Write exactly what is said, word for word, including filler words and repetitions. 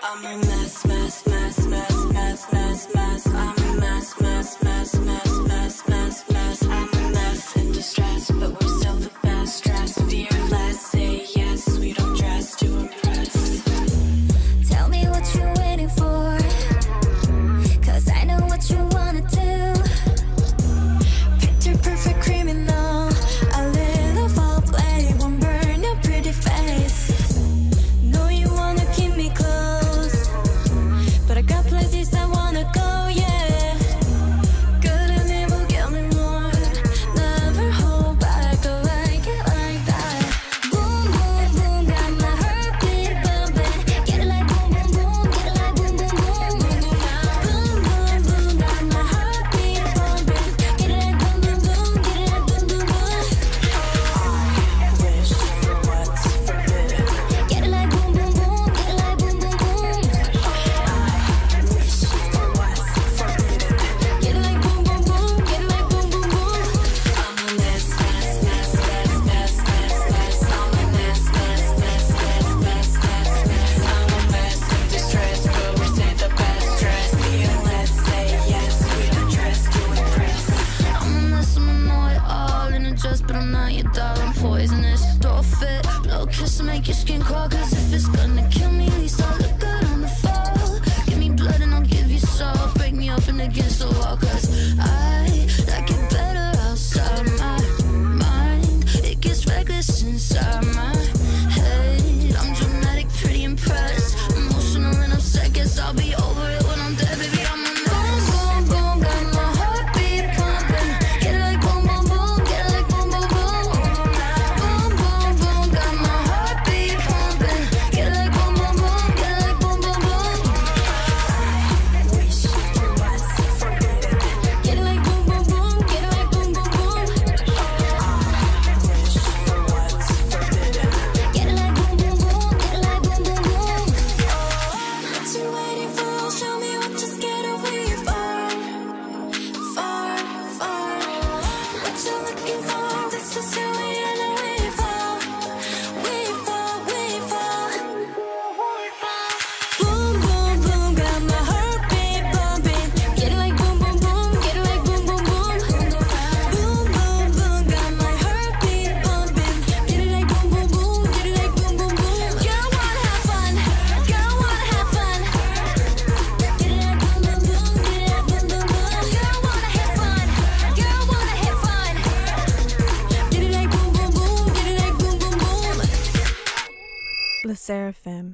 I'm a mess, mess, mess, mess, mess, mess, mess. I'm a mess, mess, mess, mess, mess, mess, mess. I'm a mess in distress, but we're still the best dressed. Fearless, say yes, we don't dress to impress. Tell me what you're waiting for, cause I know what you wanna do. Picture perfect criminal, a little foreplay won't burn your pretty face. Know you wanna keep me close, but I got places I wanna go, yeah. Good and evil, get me more. Never hold back, I like it like that. Boom, boom, boom, got my heartbeat bumping. Get it like boom, boom, boom, get it like boom, boom, boom. Boom, boom, boom, got my heartbeat bumping. Get it like boom, boom, boom, get it like boom, boom, boom. Wish for what's forbidden. Get it like boom, boom, boom, get it like boom, boom, boom. Wish for what's forbidden. Get it like boom, boom, boom, get it like boom, boom, boom. I'm a mess, mess, mess, mess, mess, mess, mess. I'm a mess, mess, mess, mess, mess, mess, mess. I'm a mess in distress, but we stay the best dressed. Fearless, say yes, we don't dress to impress. I'm a mess, I'm a know it all in a dress, but I'm not your doll, I'm poisonous. Don't fit, blow kiss to make your skin crawl, cause if it's gonna kill me, at least I'll look good on the fall. Give me blood and I'll give you soul, break me up and against the wall, cause I like it better outside my mind. It gets reckless inside my head. I'm dramatic, pretty impressed, emotional and upset, guess I'll be over it when I'm dead, baby. I'm a mess. Boom, boom, boom, got my heartbeat pumping. Get it like boom, boom, boom, get it like boom, boom, boom. Boom, boom, boom, got my heartbeat pumping. Get it like boom, boom, boom, get it like boom, boom, boom. Wish for what's forbidden. Get it like boom, boom, boom, get it like boom, boom, boom. Wish for what's forbidden. Get it like boom, boom, boom, get it like boom, boom, boom. What you waiting for? Show me what you're scared away for. Far, far. What you looking for? This is who we are now. We fall, we fall, we fall. Boom, boom, boom, got my heartbeat bumping. Get it like boom, boom, boom, get it like boom, boom, boom. Boom, boom, boom, got my heartbeat bumping. Get it like boom, boom, boom, get it like boom, boom, boom. Girl, wanna have fun, girl, wanna have fun. Get it like boom, boom, boom, get it like boom, boom, boom. Girl, wanna have fun, girl, wanna have fun. Get it like boom, boom, boom, get it like boom, boom, boom. Le Seraphim.